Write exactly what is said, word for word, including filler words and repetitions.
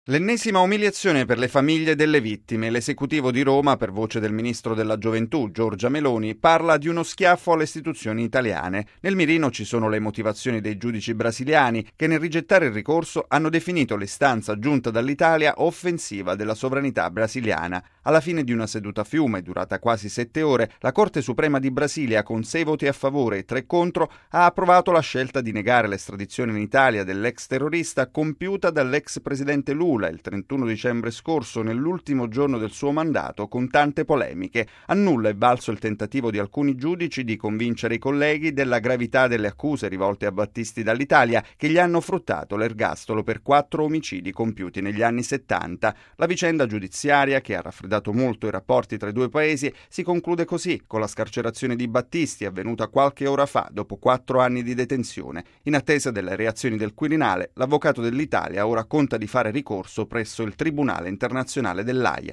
L'ennesima umiliazione per le famiglie delle vittime. L'esecutivo di Roma, per voce del ministro della Gioventù, Giorgia Meloni, parla di uno schiaffo alle istituzioni italiane. Nel mirino ci sono le motivazioni dei giudici brasiliani che nel rigettare il ricorso hanno definito l'istanza giunta dall'Italia offensiva della sovranità brasiliana. Alla fine di una seduta a fiume, durata quasi sette ore, la Corte Suprema di Brasilia, con sei voti a favore e tre contro, ha approvato la scelta di negare l'estradizione in Italia dell'ex terrorista compiuta dall'ex presidente Lula il trentuno dicembre scorso, nell'ultimo giorno del suo mandato, con tante polemiche. A nulla è valso il tentativo di alcuni giudici di convincere i colleghi della gravità delle accuse rivolte a Battisti dall'Italia, che gli hanno fruttato l'ergastolo per quattro omicidi compiuti negli anni settanta. La vicenda giudiziaria, che ha raffreddato molto i rapporti tra i due paesi, si conclude così, con la scarcerazione di Battisti avvenuta qualche ora fa, dopo quattro anni di detenzione. In attesa delle reazioni del Quirinale, l'avvocato dell'Italia ora conta di fare ricorso presso il Tribunale internazionale dell'Aia.